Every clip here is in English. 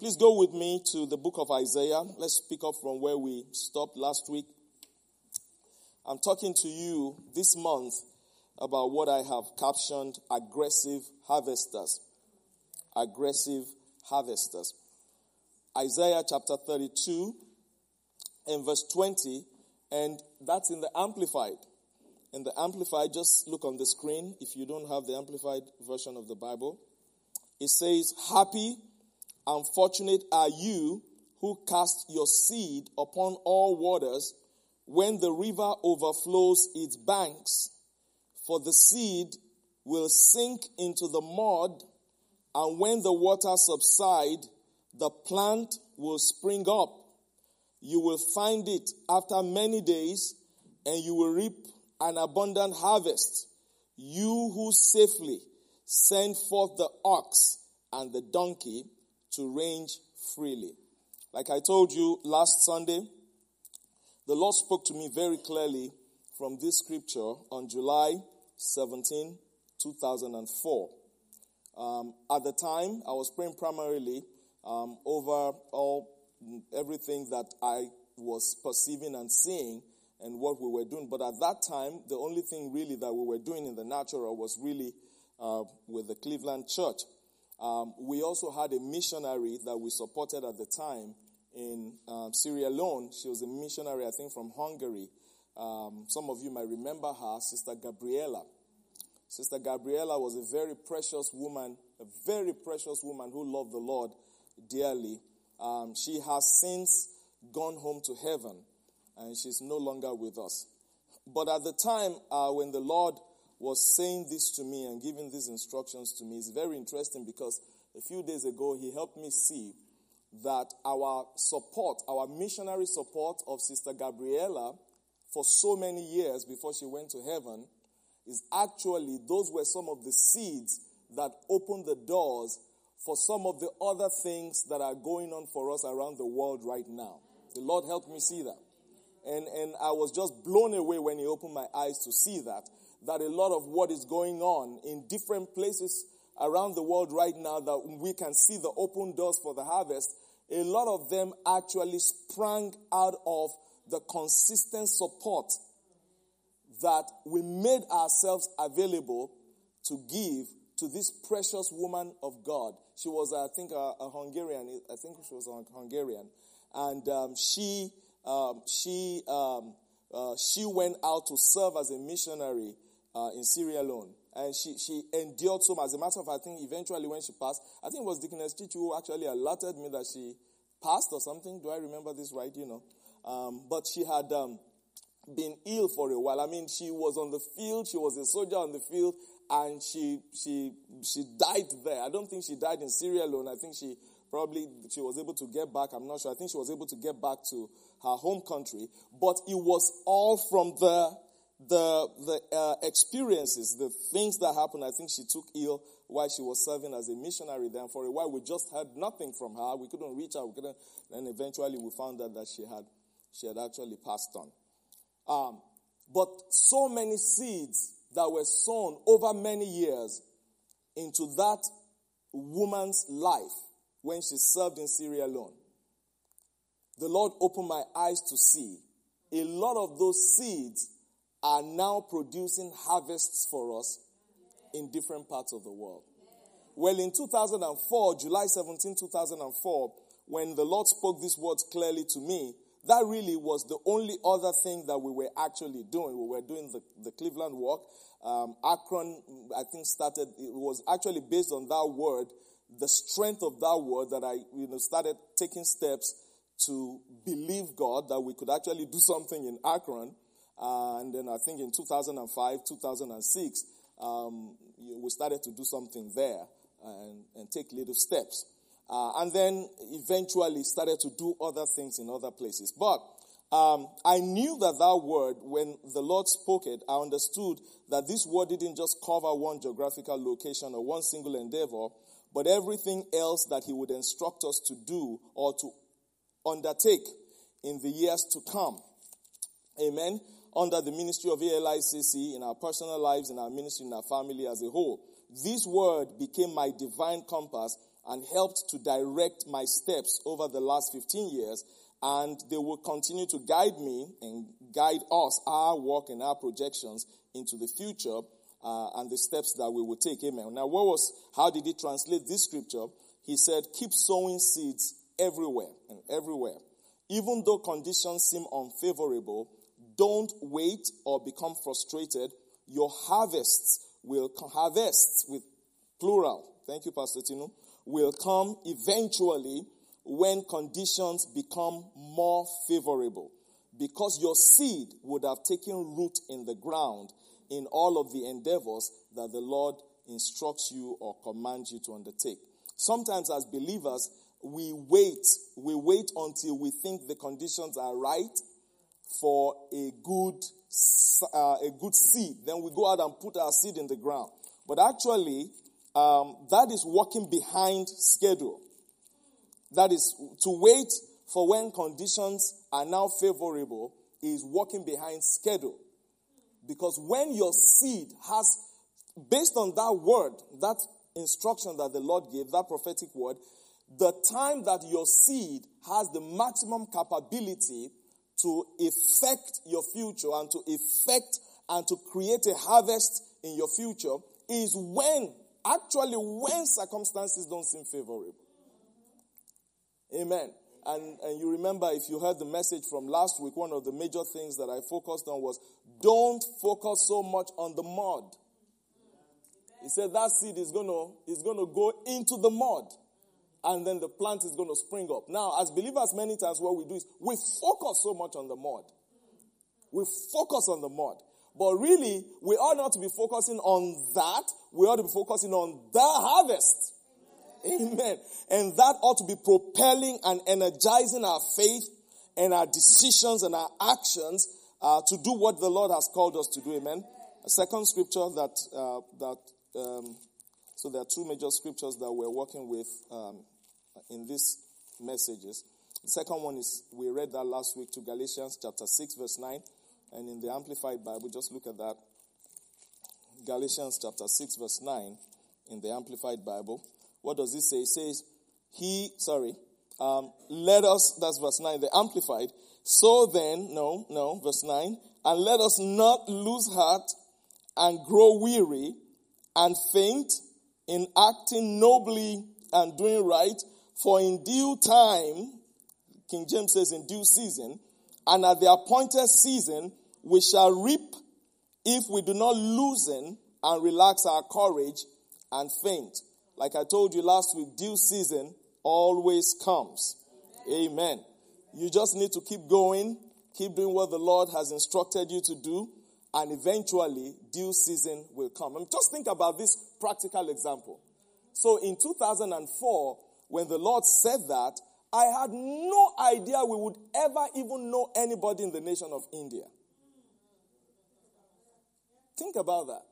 Please go with me to the book of Isaiah. Let's pick up from where we stopped last week. I'm talking to you this month about what I have captioned aggressive harvesters. Aggressive harvesters. Isaiah chapter 32 and verse 20, and that's in the Amplified. In the Amplified, just look on the screen if you don't have the Amplified version of the Bible. It says, "Happy and fortunate are you who cast your seed upon all waters when the river overflows its banks. For the seed will sink into the mud, and when the waters subside, the plant will spring up. You will find it after many days, and you will reap an abundant harvest. You who safely send forth the ox and the donkey to range freely." Like I told you last Sunday, the Lord spoke to me very clearly from this scripture on July 17, 2004. At the time, I was praying primarily over everything that I was perceiving and seeing and what we were doing. But at that time, the only thing really that we were doing in the natural was really with the Cleveland Church. We also had a missionary that we supported at the time in Sierra Leone. She was a missionary, I think, from Hungary. Some of you might remember her, Sister Gabriela. Sister Gabriela was a very precious woman who loved the Lord dearly. She has since gone home to heaven, and she's no longer with us. But at the time when the Lord was saying this to me and giving these instructions to me, it's very interesting because a few days ago he helped me see that our support, our missionary support of Sister Gabriela for so many years before she went to heaven is actually, those were some of the seeds that opened the doors for some of the other things that are going on for us around the world right now. The Lord helped me see that. And I was just blown away when he opened my eyes to see that a lot of what is going on in different places around the world right now that we can see the open doors for the harvest, a lot of them actually sprang out of the consistent support that we made ourselves available to give to this precious woman of God. She was, I think, a Hungarian. I think she was a Hungarian. And she went out to serve as a missionary in Sierra Leone. And she endured so much. As a matter of fact, I think eventually when she passed, I think it was Deaconess Chichu who actually alerted me that she passed or something. Do I remember this right? But she had been ill for a while. I mean, she was on the field. She was a soldier on the field. And she died there. I don't think she died in Sierra Leone. I think she was able to get back. I'm not sure. I think she was able to get back to her home country. But it was all from the experiences, the things that happened. I think she took ill while she was serving as a missionary there. And for a while, we just heard nothing from her. We couldn't reach her. And eventually, we found out that she had actually passed on. But so many seeds that were sown over many years into that woman's life when she served in Sierra Leone. The Lord opened my eyes to see a lot of those seeds are now producing harvests for us in different parts of the world. Well, in 2004, July 17, 2004, when the Lord spoke these words clearly to me, that really was the only other thing that we were actually doing. We were doing the Cleveland walk. Akron, I think, started, it was actually based on that word, the strength of that word that I started taking steps to believe God that we could actually do something in Akron. And then I think in 2005, 2006, we started to do something there and take little steps. And then eventually started to do other things in other places. But I knew that word, when the Lord spoke it, I understood that this word didn't just cover one geographical location or one single endeavor, but everything else that he would instruct us to do or to undertake in the years to come. Amen. Under the ministry of ALICC, in our personal lives, in our ministry, in our family as a whole. This word became my divine compass and helped to direct my steps over the last 15 years. And they will continue to guide me and guide us, our work and our projections into the future and the steps that we will take. Amen. Now, how did he translate this scripture? He said, keep sowing seeds everywhere and everywhere. Even though conditions seem unfavorable, don't wait or become frustrated. Your harvests with plural. Thank you, Pastor Tino. Will come eventually when conditions become more favorable, because your seed would have taken root in the ground in all of the endeavors that the Lord instructs you or commands you to undertake. Sometimes as believers, we wait until we think the conditions are right for a good seed. Then we go out and put our seed in the ground. But actually, that is working behind schedule. That is, to wait for when conditions are now favorable is working behind schedule. Because when your seed has, based on that word, that instruction that the Lord gave, that prophetic word, the time that your seed has the maximum capability to affect your future and to affect and to create a harvest in your future is when circumstances don't seem favorable. Amen. And you remember, if you heard the message from last week, one of the major things that I focused on was don't focus so much on the mud. He said that seed is going to go into the mud, and then the plant is going to spring up. Now, as believers, many times what we do is we focus so much on the mud. We focus on the mud. But really, we ought not to be focusing on that. We ought to be focusing on the harvest. Amen. And that ought to be propelling and energizing our faith and our decisions and our actions to do what the Lord has called us to do. Amen. A second scripture so there are two major scriptures that we're working with in these messages. The second one is, we read that last week, to Galatians chapter 6 verse 9. And in the Amplified Bible, just look at that. Galatians chapter 6 verse 9 in the Amplified Bible. What does it say? It says, let us, that's verse 9, the Amplified. So then, verse 9, and let us not lose heart and grow weary and faint in acting nobly and doing right, for in due time, King James says in due season, and at the appointed season, we shall reap if we do not loosen and relax our courage and faint. Like I told you last week, due season always comes. Amen. You just need to keep going, keep doing what the Lord has instructed you to do, and eventually due season will come. And just think about this practical example. So in 2004, when the Lord said that, I had no idea we would ever even know anybody in the nation of India. Think about that.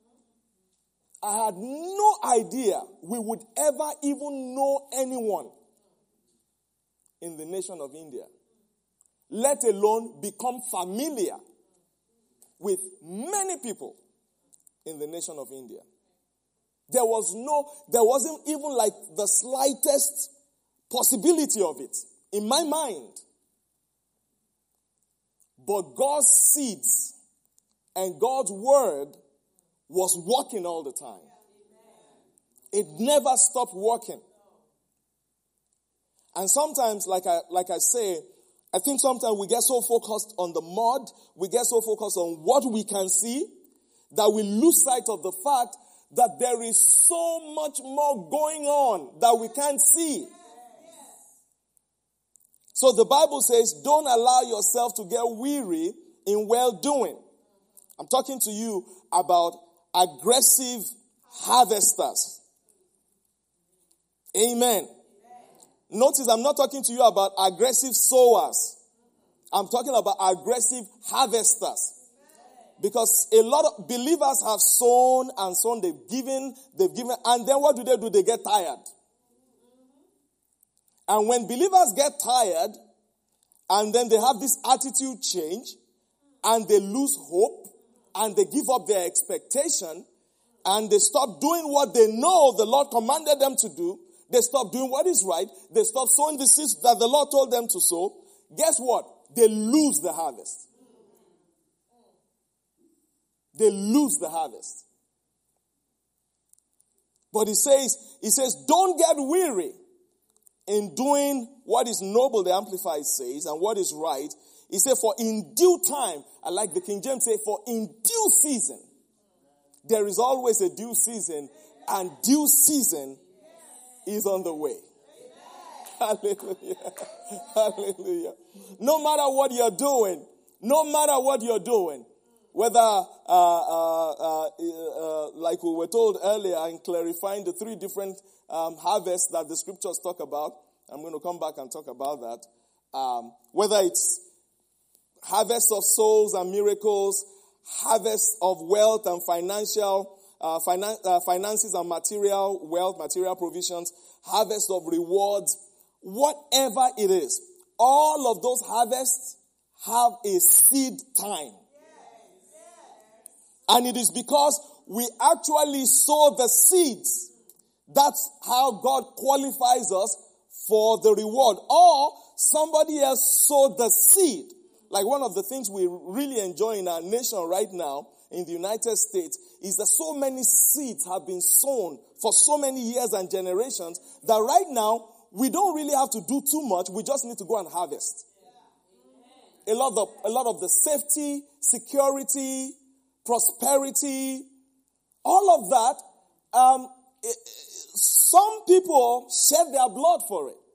I had no idea we would ever even know anyone in the nation of India, let alone become familiar with many people in the nation of India. There wasn't even like the slightest possibility of it in my mind. But God's seeds and God's word was working all the time. It never stopped working. And sometimes, like I say, I think sometimes we get so focused on the mud, we get so focused on what we can see, that we lose sight of the fact that there is so much more going on that we can't see. So the Bible says, don't allow yourself to get weary in well-doing. I'm talking to you about aggressive harvesters. Amen. Notice I'm not talking to you about aggressive sowers. I'm talking about aggressive harvesters. Because a lot of believers have sown and sown, they've given, and then what do? They get tired. And when believers get tired, and then they have this attitude change, and they lose hope, and they give up their expectation, and they stop doing what they know the Lord commanded them to do, They stop doing what is right. They stop sowing the seeds that the Lord told them to sow. Guess what? They lose the harvest. They lose the harvest. But he says, don't get weary in doing what is noble, the Amplified says, and what is right. He said, for in due time, I like the King James say, for in due season. There is always a due season, and due season is on the way. Hallelujah. Hallelujah. No matter what you're doing, whether, like we were told earlier in clarifying the three different harvests that the scriptures talk about, I'm going to come back and talk about that. Whether it's harvest of souls and miracles, harvest of wealth and financial, finances and material wealth, material provisions, harvest of rewards, whatever it is, all of those harvests have a seed time. And it is because we actually sow the seeds. That's how God qualifies us for the reward. Or somebody else sowed the seed. Like one of the things we really enjoy in our nation right now, in the United States, is that so many seeds have been sown for so many years and generations that right now we don't really have to do too much. We just need to go and harvest. A lot of the safety, security, prosperity, all of that, some people shed their blood for it.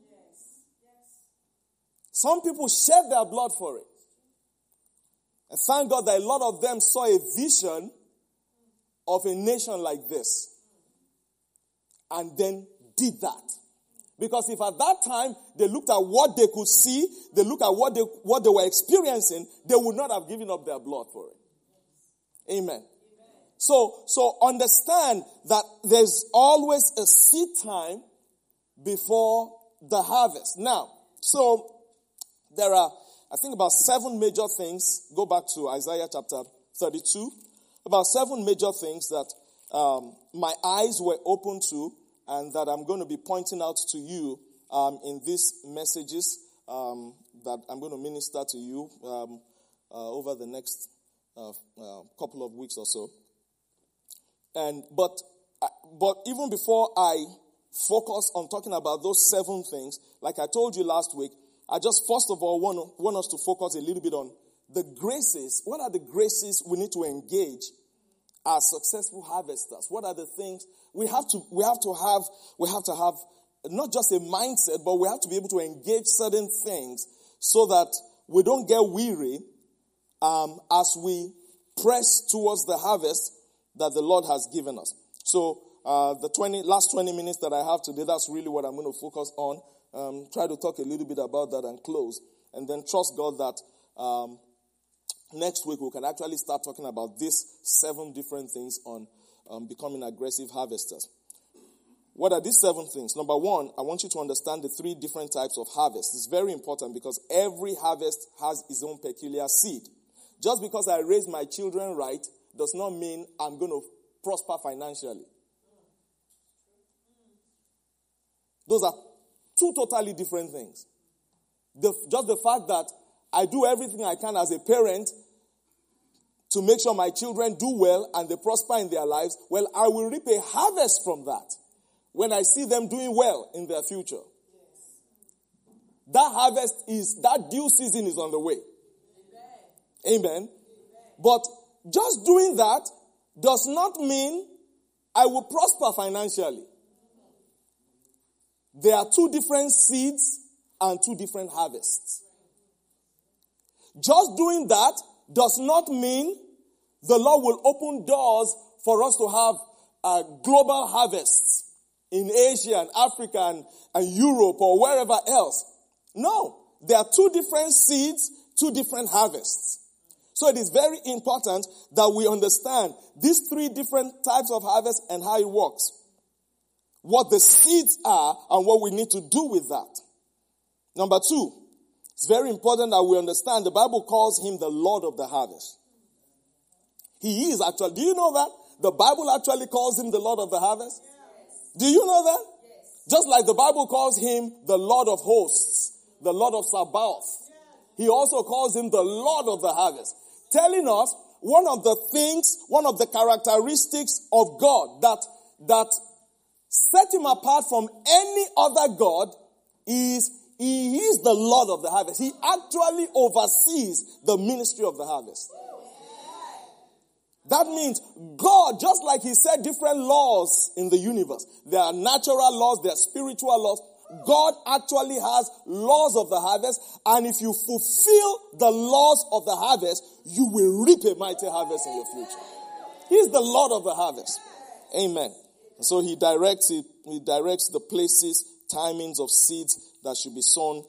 Some people shed their blood for it. And thank God that a lot of them saw a vision of a nation like this and then did that. Because if at that time they looked at what they could see, they looked at what they were experiencing, they would not have given up their blood for it. Amen. So understand that there's always a seed time before the harvest. Now, so there are, I think, about 7 major things. Go back to Isaiah chapter 32. About 7 major things that my eyes were open to and that I'm going to be pointing out to you in these messages that I'm going to minister to you over the next couple of weeks or so. But even before I focus on talking about those 7 things, like I told you last week, I just first of all want us to focus a little bit on the graces. What are the graces we need to engage as successful harvesters? What are the things we have to have not just a mindset, but we have to be able to engage certain things so that we don't get weary as we press towards the harvest that the Lord has given us. So the last 20 minutes that I have today, that's really what I'm going to focus on. Try to talk a little bit about that and close. And then trust God that next week we can actually start talking about these 7 different things on becoming aggressive harvesters. What are these 7 things? Number 1, I want you to understand the 3 different types of harvest. It's very important because every harvest has its own peculiar seed. Just because I raise my children right does not mean I'm going to prosper financially. Those are 2 totally different things. Just the fact that I do everything I can as a parent to make sure my children do well and they prosper in their lives, well, I will reap a harvest from that when I see them doing well in their future. That harvest that due season is on the way. Amen. But just doing that does not mean I will prosper financially. There are 2 different seeds and 2 different harvests. Just doing that does not mean the Lord will open doors for us to have global harvests in Asia and Africa and Europe or wherever else. No, there are 2 different seeds, 2 different harvests. So it is very important that we understand these 3 different types of harvest and how it works. What the seeds are and what we need to do with that. Number 2, it's very important that we understand the Bible calls him the Lord of the harvest. He is actually, do you know that? The Bible actually calls him the Lord of the harvest. Yes. Do you know that? Yes. Just like the Bible calls him the Lord of hosts, the Lord of Sabaoth. He also calls him the Lord of the harvest. Telling us one of the characteristics of God that set him apart from any other God is he is the Lord of the harvest. He actually oversees the ministry of the harvest. That means God, just like he set different laws in the universe, there are natural laws, there are spiritual laws. God actually has laws of the harvest, and if you fulfill the laws of the harvest, you will reap a mighty harvest in your future. He's the Lord of the harvest. Amen. So he directs the places, timings of seeds that should be sown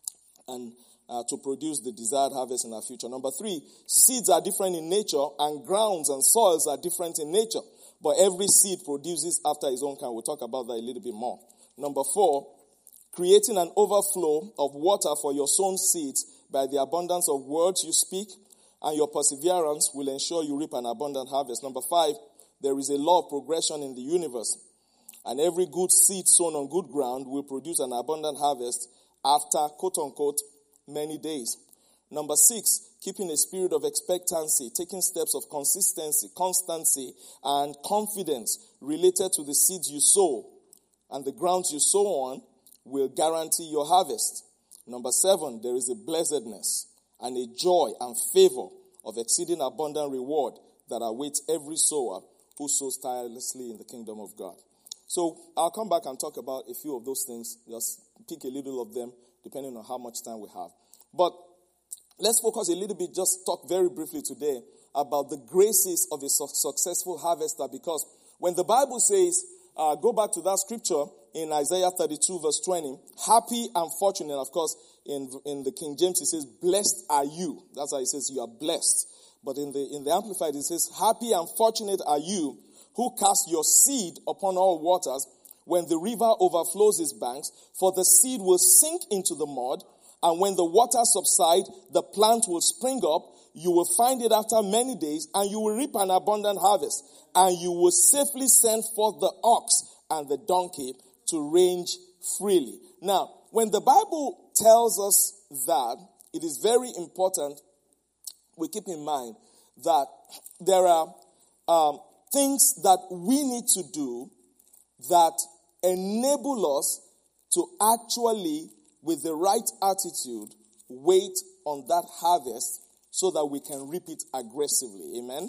and to produce the desired harvest in our future. Number 3, seeds are different in nature and grounds and soils are different in nature. But every seed produces after its own kind. We'll talk about that a little bit more. Number 4, creating an overflow of water for your sown seeds by the abundance of words you speak, and your perseverance will ensure you reap an abundant harvest. Number 5, there is a law of progression in the universe, and every good seed sown on good ground will produce an abundant harvest after, quote unquote, many days. Number 6, keeping a spirit of expectancy, taking steps of constancy, and confidence related to the seeds you sow and the grounds you sow on will guarantee your harvest. Number 7, there is a blessedness and a joy and favor of exceeding abundant reward that awaits every sower who sows tirelessly in the kingdom of God. So I'll come back and talk about a few of those things, just pick a little of them depending on how much time we have. But let's focus a little bit, just talk very briefly today about the graces of a successful harvester, because when the Bible says, go back to that scripture in Isaiah 32 verse 20, happy and fortunate, of course, in the King James it says, blessed are you. That's how it says you are blessed. But in the Amplified it says, happy and fortunate are you who cast your seed upon all waters when the river overflows its banks, for the seed will sink into the mud, and when the waters subside, the plant will spring up. You will find it after many days, and you will reap an abundant harvest, and you will safely send forth the ox and the donkey to range freely. Now, when the Bible tells us that, it is very important we keep in mind that there are things that we need to do that enable us to actually, with the right attitude, wait on that harvest so that we can reap it aggressively. Amen.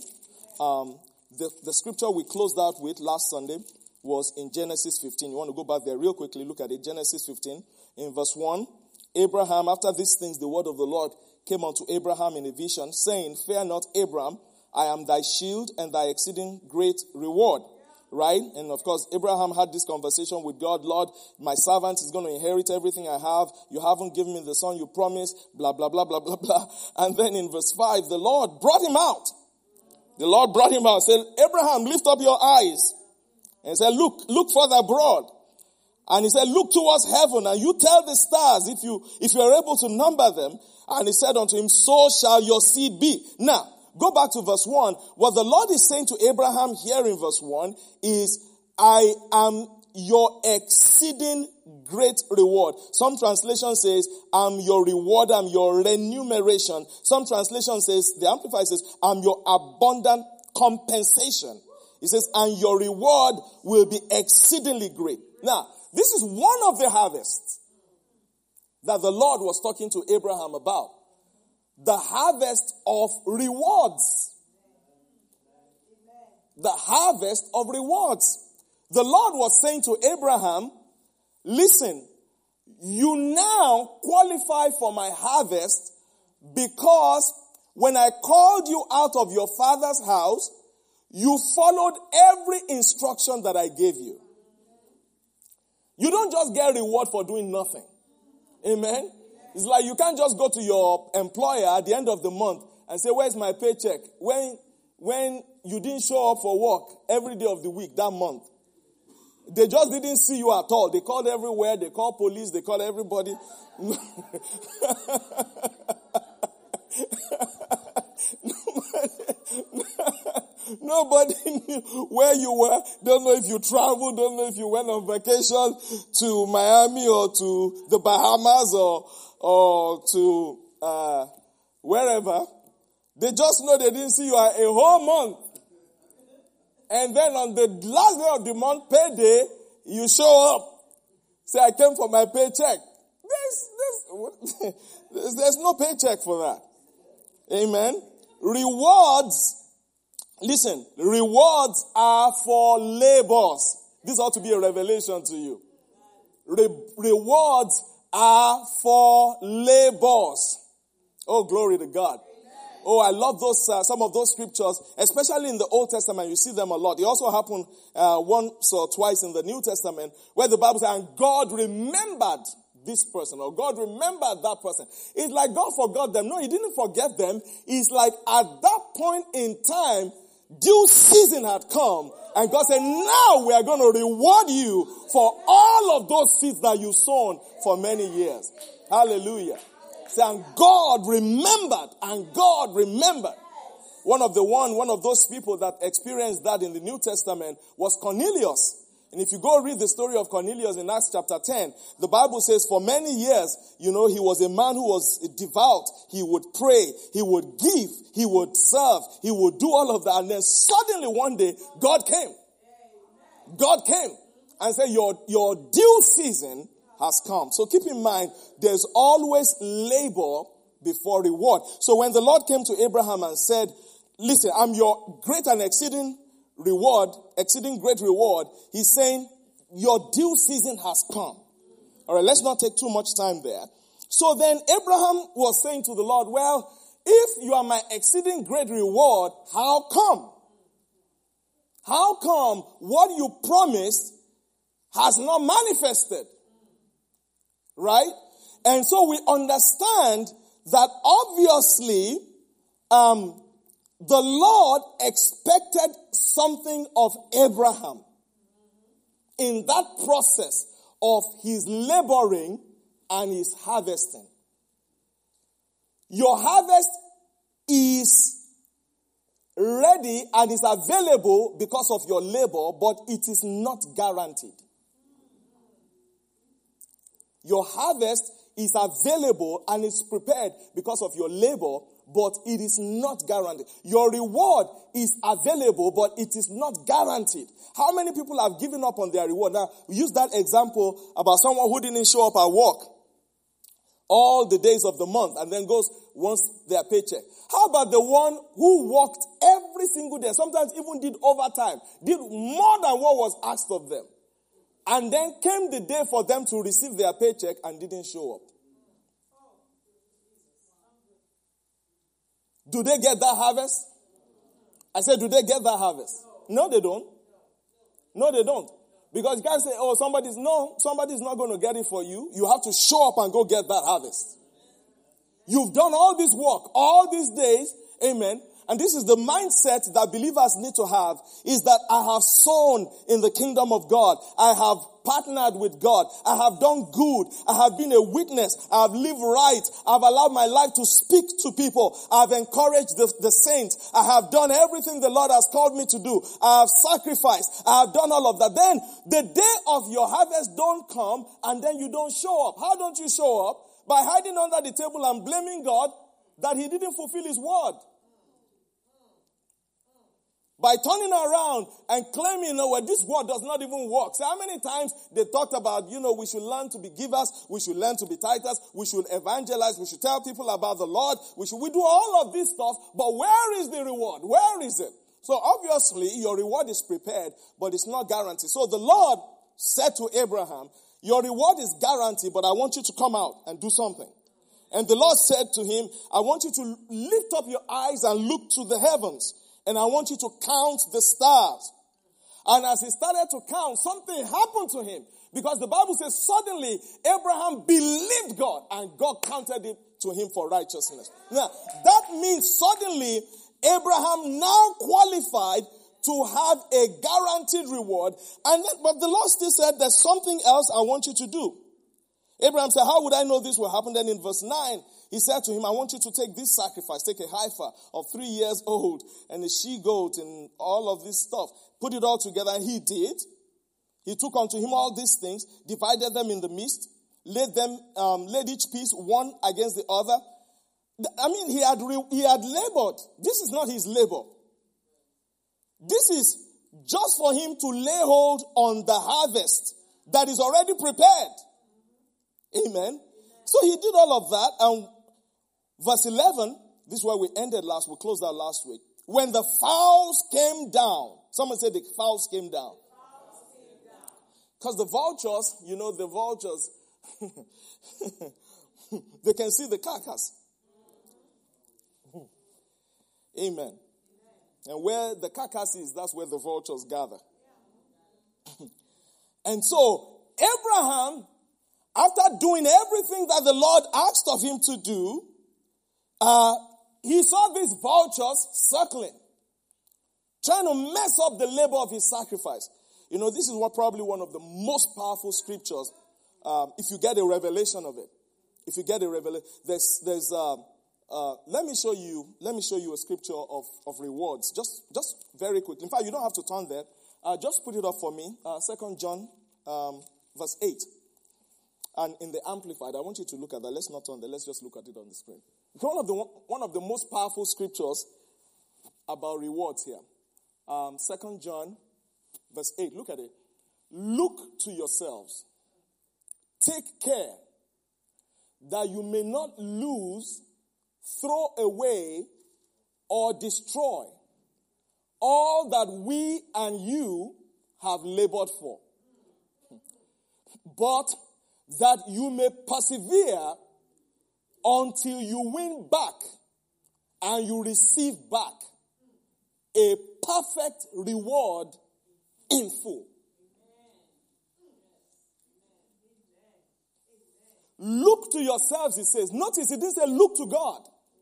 The scripture we closed out with last Sunday was in Genesis 15. You want to go back there real quickly, look at it. Genesis 15, in verse 1. Abraham, after these things, the word of the Lord came unto Abraham in a vision, saying, fear not, Abraham, I am thy shield and thy exceeding great reward. Right? And of course, Abraham had this conversation with God. Lord, my servant is going to inherit everything I have. You haven't given me the son you promised. Blah, blah, blah, blah, blah, blah. And then in verse 5, the Lord brought him out. The Lord brought him out. Said, Abraham, lift up your eyes. And he said, look further abroad. And he said, look towards heaven and you tell the stars if you are able to number them. And he said unto him, so shall your seed be. Now, go back to verse 1. What the Lord is saying to Abraham here in verse 1 is, I am your exceeding great reward. Some translation says, I'm your reward, I'm your remuneration. Some translation says, the Amplified says, I'm your abundant compensation. It says, and your reward will be exceedingly great. Now, this is one of the harvests that the Lord was talking to Abraham about. The harvest of rewards. The harvest of rewards. The Lord was saying to Abraham, listen, you now qualify for my harvest because when I called you out of your father's house, you followed every instruction that I gave you. You don't just get reward for doing nothing. Amen? It's like you can't just go to your employer at the end of the month and say, where's my paycheck? When you didn't show up for work every day of the week that month. They just didn't see you at all. They called everywhere. They called police. They called everybody. Nobody knew where you were. Don't know if you traveled. Don't know if you went on vacation to Miami or to the Bahamas or to wherever. They just know they didn't see you a whole month. And then on the last day of the month, payday, you show up. Say, I came for my paycheck. There's no paycheck for that. Amen. Rewards are for labors. This ought to be a revelation to you. Rewards are for labors. Oh, glory to God. Oh, I love those, some of those scriptures, especially in the Old Testament. You see them a lot. They also happen once or twice in the New Testament, where the Bible says, and God remembered this person, or God remembered that person. It's like God forgot them. No, he didn't forget them. It's like at that point in time, due season had come, and God said, now we are going to reward you for all of those seeds that you've sown for many years. Hallelujah. And God remembered, and God remembered. One of those people that experienced that in the New Testament was Cornelius. And if you go read the story of Cornelius in Acts chapter 10, the Bible says for many years, he was a man who was devout. He would pray, he would give, he would serve, he would do all of that. And then suddenly one day, God came. God came and said, your due season has come. So keep in mind, there's always labor before reward. So when the Lord came to Abraham and said, listen, I'm your great and exceeding great reward, he's saying, your due season has come. All right, let's not take too much time there. So then Abraham was saying to the Lord, well, if you are my exceeding great reward, how come? How come what you promised has not manifested? Right? And so we understand that obviously, the Lord expected something of Abraham in that process of his laboring and his harvesting. Your harvest is ready and is available because of your labor, but it is not guaranteed. Your harvest is available and is prepared because of your labor, but it is not guaranteed. Your reward is available, but it is not guaranteed. How many people have given up on their reward? Now, we use that example about someone who didn't show up at work all the days of the month and then wants their paycheck. How about the one who worked every single day, sometimes even did overtime, did more than what was asked of them, and then came the day for them to receive their paycheck and didn't show up? Do they get that harvest? I said, do they get that harvest? No, they don't. No, they don't. Because you can't say, oh, somebody's not going to get it for you. You have to show up and go get that harvest. You've done all this work, all these days, amen. And this is the mindset that believers need to have, is that I have sown in the kingdom of God. I have partnered with God. I have done good. I have been a witness. I have lived right. I have allowed my life to speak to people. I have encouraged the saints. I have done everything the Lord has called me to do. I have sacrificed. I have done all of that. Then the day of your harvest don't come and then you don't show up. How don't you show up? By hiding under the table and blaming God that he didn't fulfill his word. By turning around and claiming, well, this word does not even work. So how many times they talked about, we should learn to be givers, we should learn to be tithers, we should evangelize, we should tell people about the Lord, we do all of this stuff, but where is the reward? Where is it? So obviously your reward is prepared, but it's not guaranteed. So the Lord said to Abraham, your reward is guaranteed, but I want you to come out and do something. And the Lord said to him, I want you to lift up your eyes and look to the heavens. And I want you to count the stars. And as he started to count, something happened to him. Because the Bible says suddenly Abraham believed God and God counted it to him for righteousness. Now, that means suddenly Abraham now qualified to have a guaranteed reward. But the Lord still said there's something else I want you to do. Abraham said, how would I know this will happen? Then in verse 9, he said to him, I want you to take this sacrifice, take a heifer of 3 years old and a she-goat and all of this stuff. Put it all together. And he did. He took unto him all these things, divided them in the midst, laid each piece one against the other. I mean, he had labored. This is not his labor. This is just for him to lay hold on the harvest that is already prepared. Amen. So he did all of that. And verse 11, this is where we closed out last week. When the fowls came down, someone said the fowls came down. Because the vultures, they can see the carcass. Amen. And where the carcass is, that's where the vultures gather. And so, Abraham, after doing everything that the Lord asked of him to do, he saw these vultures circling, trying to mess up the labor of his sacrifice. This is probably one of the most powerful scriptures, if you get a revelation of it. If you get a revelation, let me show you a scripture of rewards, just very quickly. In fact, you don't have to turn there. Just put it up for me. 2 John, verse 8. And in the Amplified, I want you to look at that. Let's not turn there. Let's just look at it on the screen. One of the most powerful scriptures about rewards here. 2 John, verse 8. Look at it. Look to yourselves. Take care that you may not lose, throw away, or destroy all that we and you have labored for, but that you may persevere until you win back and you receive back a perfect reward in full. Look to yourselves, it says. Notice it didn't say look to God.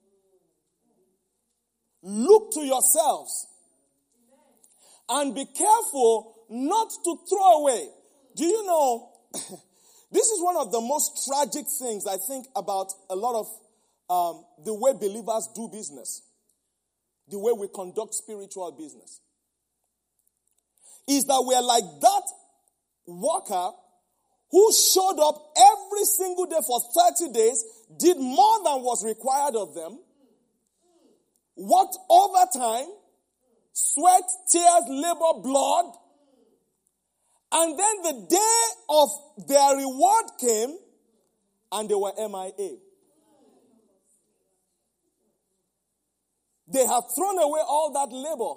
Look to yourselves. And be careful not to throw away. Do you know, this is one of the most tragic things I think about a lot of the way believers do business. The way we conduct spiritual business. Is that we are like that worker who showed up every single day for 30 days, did more than was required of them, worked overtime, sweat, tears, labor, blood, and then the day of their reward came, and they were MIA. They have thrown away all that labor.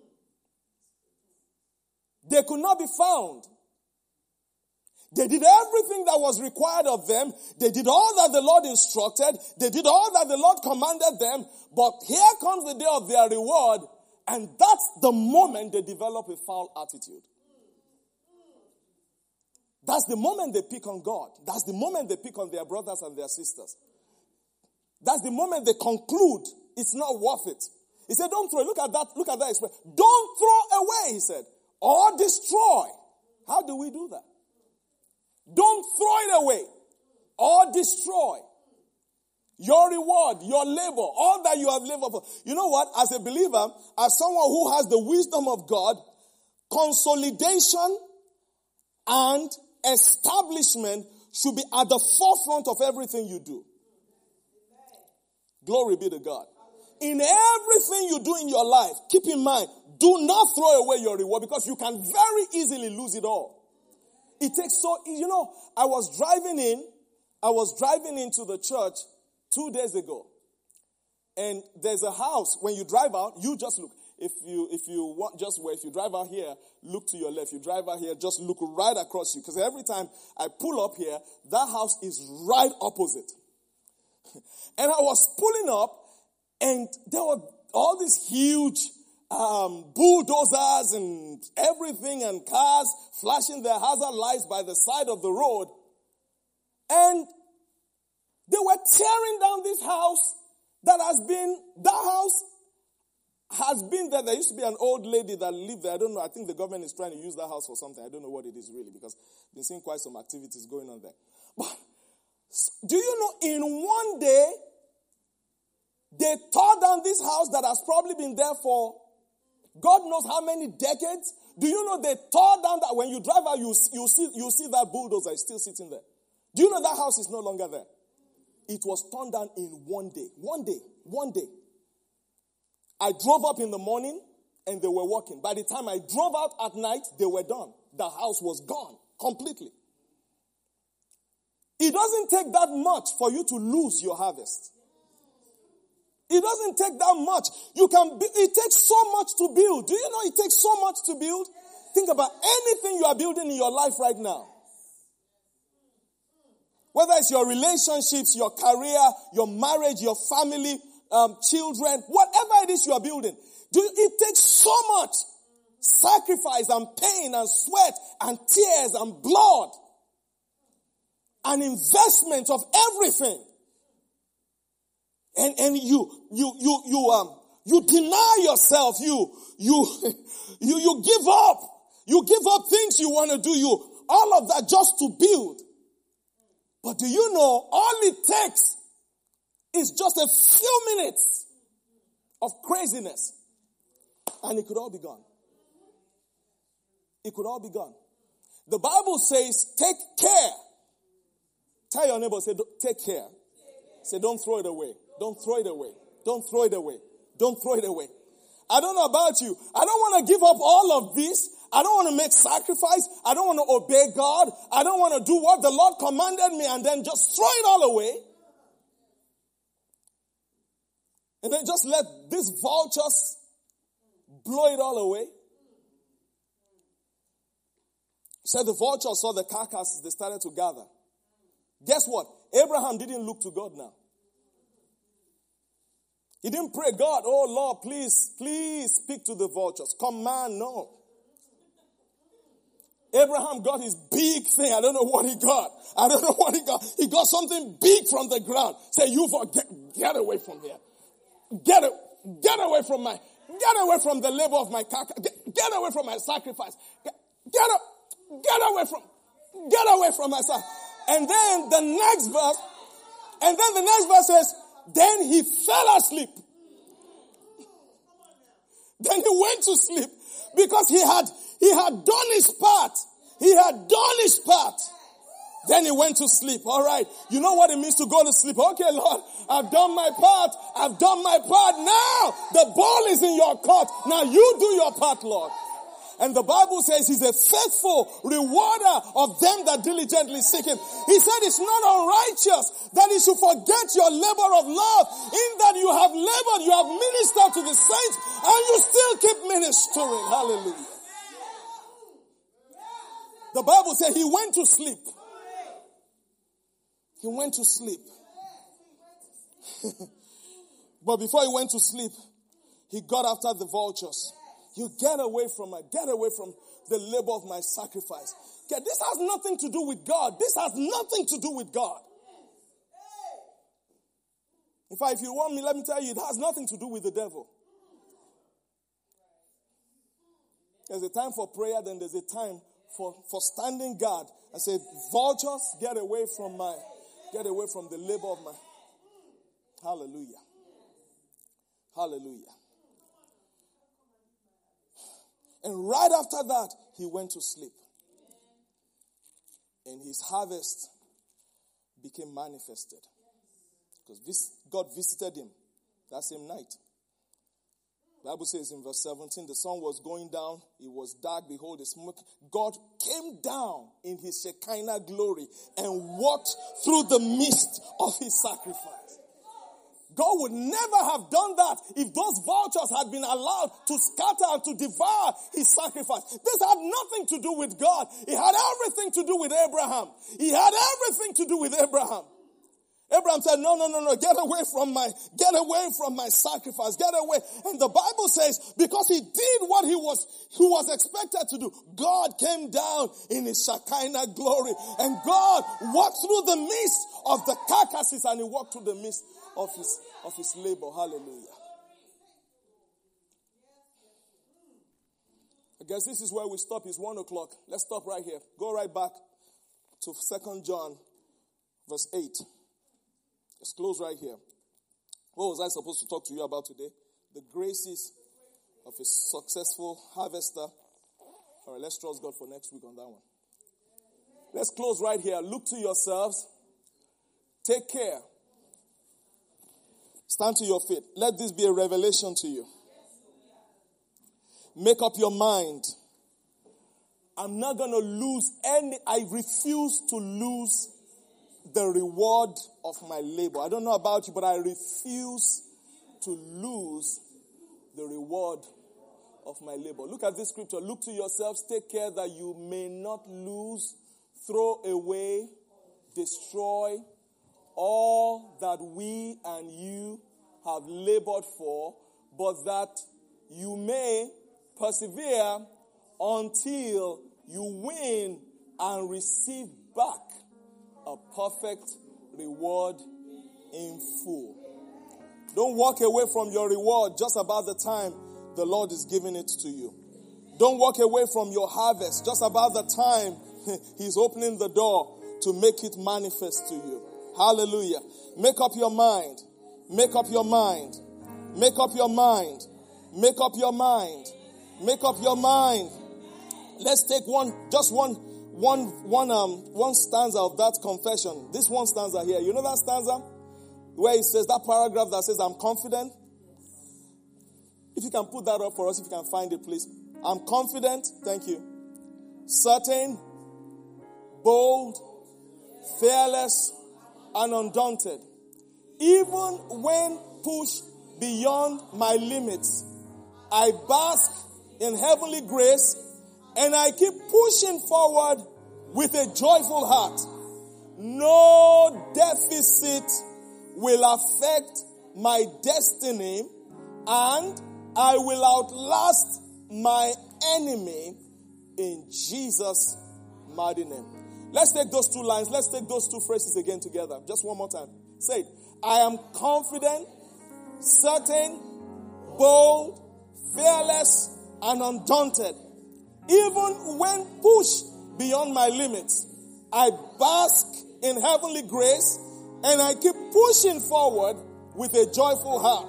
They could not be found. They did everything that was required of them. They did all that the Lord instructed. They did all that the Lord commanded them. But here comes the day of their reward, and that's the moment they develop a foul attitude. That's the moment they pick on God. That's the moment they pick on their brothers and their sisters. That's the moment they conclude it's not worth it. He said, don't throw it. Look at that expression. Don't throw away, he said, or destroy. How do we do that? Don't throw it away or destroy your reward, your labor, all that you have labored for. You know what? As a believer, as someone who has the wisdom of God, consolidation and establishment should be at the forefront of everything you do. Glory be to God. In everything you do in your life, keep in mind, do not throw away your reward because you can very easily lose it all. It takes I was driving into the church 2 days ago. And there's a house. When you drive out, you just look. If you drive out here, look to your left. You drive out here, just look right across you. Because every time I pull up here, that house is right opposite. And I was pulling up, and there were all these huge bulldozers and everything, and cars flashing their hazard lights by the side of the road. And they were tearing down this house that has been there. There used to be an old lady that lived there. I don't know. I think the government is trying to use that house for something. I don't know what it is really, because I've been seeing quite some activities going on there. Do you know in one day, they tore down this house that has probably been there for God knows how many decades? Do you know they tore down that? When you drive out, you see that bulldozer is still sitting there. Do you know that house is no longer there? It was torn down in one day. One day. I drove up in the morning and they were working. By the time I drove out at night, they were done. The house was gone completely. It doesn't take that much for you to lose your harvest. It doesn't take that much. It takes so much to build. Do you know it takes so much to build? Think about anything you are building in your life right now. Whether it's your relationships, your career, your marriage, your family, children, whatever it is you are building. It takes so much sacrifice and pain and sweat and tears and blood and investment of everything. And you deny yourself. You give up. You give up things you want to do. All of that just to build. But do you know, all it takes is just a few minutes of craziness. And it could all be gone. It could all be gone. The Bible says, take care. Tell your neighbor, say, take care. Say, don't throw it away. Don't throw it away. Don't throw it away. Don't throw it away. I don't know about you. I don't want to give up all of this. I don't want to make sacrifice. I don't want to obey God. I don't want to do what the Lord commanded me and then just throw it all away. And then just let these vultures blow it all away. So the vultures saw the carcasses. They started to gather. Guess what? Abraham didn't look to God now. He didn't pray, God, oh Lord, please speak to the vultures. Command, no. Abraham got his big thing. I don't know what he got. He got something big from the ground. Say, get away from here. Get away from the labor of my carcass. Get away from my sacrifice. Get away from my son. And then the next verse says, then he fell asleep. Then he went to sleep because he had done his part. Then he went to sleep. All right. You know what it means to go to sleep. Okay, Lord, I've done my part. Now the ball is in your court. Now you do your part, Lord. And the Bible says he's a faithful rewarder of them that diligently seek him. He said it's not unrighteous that he should forget your labor of love, in that you have labored, you have ministered to the saints, and you still keep ministering. Hallelujah. The Bible says he went to sleep. He went to sleep. But before he went to sleep, he got after the vultures. You get away from the labor of my sacrifice. This has nothing to do with God. In fact, if you want me, let me tell you, it has nothing to do with the devil. There's a time for prayer, then there's a time for standing guard and say, vultures, get away from the labor of my. Hallelujah. Hallelujah. And right after that, he went to sleep. And his harvest became manifested. Because God visited him that same night. The Bible says in verse 17, the sun was going down, it was dark, behold, the smoke. God came down in his Shekinah glory and walked through the midst of his sacrifice. God would never have done that if those vultures had been allowed to scatter and to devour his sacrifice. This had nothing to do with God. It had everything to do with Abraham. Abraham said, no, get away from my sacrifice, get away. And the Bible says, because he did what he was expected to do, God came down in his Shekinah glory, and God walked through the midst of the carcasses, and he walked through the midst of his labor. Hallelujah. I guess this is where we stop. It's 1:00. Let's stop right here. Go right back to 2 John verse 8. Let's close right here. What was I supposed to talk to you about today? The graces of a successful harvester. All right, let's trust God for next week on that one. Let's close right here. Look to yourselves. Take care. Stand to your feet. Let this be a revelation to you. Make up your mind. I'm not going to lose I refuse to lose the reward of my labor. I don't know about you, but I refuse to lose the reward of my labor. Look at this scripture. Look to yourselves. Take care that you may not lose, throw away, destroy all that we and you have labored for, but that you may persevere until you win and receive back a perfect reward in full. Don't walk away from your reward just about the time the Lord is giving it to you. Don't walk away from your harvest just about the time He's opening the door to make it manifest to you. Hallelujah. Make up your mind. Make up your mind. Make up your mind. Make up your mind. Make up your mind. Let's take one stanza of that confession. This one stanza here. You know that stanza? Where it says, that paragraph that says, I'm confident. If you can put that up for us, if you can find it, please. I'm confident. Thank you. Certain, bold, fearless, and undaunted. Even when pushed beyond my limits, I bask in heavenly grace and I keep pushing forward with a joyful heart. No deficit will affect my destiny, and I will outlast my enemy in Jesus' mighty name. Let's take those two lines. Let's take those two phrases again together. Just one more time. Say it. I am confident, certain, bold, fearless, and undaunted. Even when pushed beyond my limits, I bask in heavenly grace and I keep pushing forward with a joyful heart.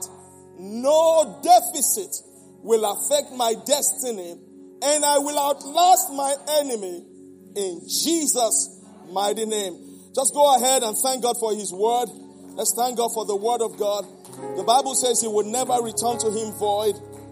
No deficit will affect my destiny, and I will outlast my enemy in Jesus' mighty name. Just go ahead and thank God for His word. Let's thank God for the word of God. The Bible says He will never return to Him void.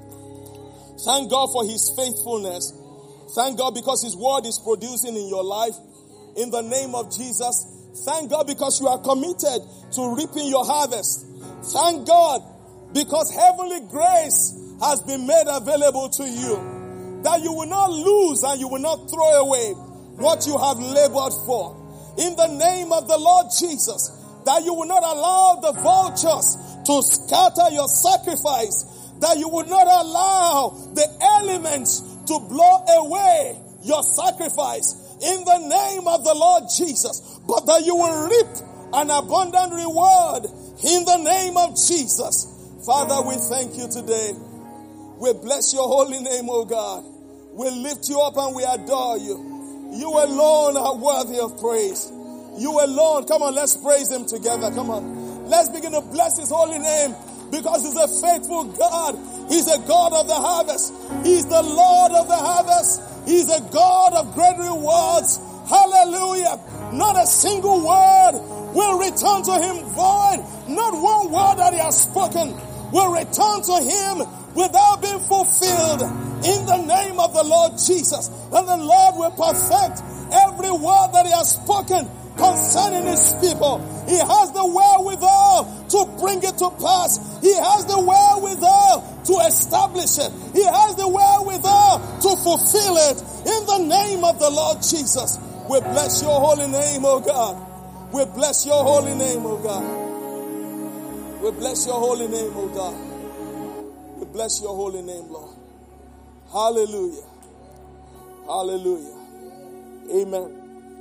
Thank God for His faithfulness. Thank God because His word is producing in your life. In the name of Jesus. Thank God because you are committed to reaping your harvest. Thank God because heavenly grace has been made available to you. That you will not lose and you will not throw away what you have labored for. In the name of the Lord Jesus. That you will not allow the vultures to scatter your sacrifice. That you will not allow the elements to blow away your sacrifice. In the name of the Lord Jesus. But that you will reap an abundant reward. In the name of Jesus. Father, we thank you today. We bless your holy name, O God. We lift you up and we adore you. You alone are worthy of praise. You alone. Come on, let's praise Him together. Come on. Let's begin to bless His holy name because He's a faithful God. He's a God of the harvest. He's the Lord of the harvest. He's a God of great rewards. Hallelujah. Not a single word will return to Him void. Not one word that He has spoken will return to Him without being fulfilled. In the name of the Lord Jesus. And the Lord will perfect every word that He has spoken concerning His people. He has the wherewithal to bring it to pass. He has the wherewithal to establish it. He has the wherewithal to fulfill it. In the name of the Lord Jesus. We bless your holy name, O God. We bless your holy name, O God. We bless your holy name, O God. We bless your holy name, Lord. Hallelujah. Hallelujah. Amen.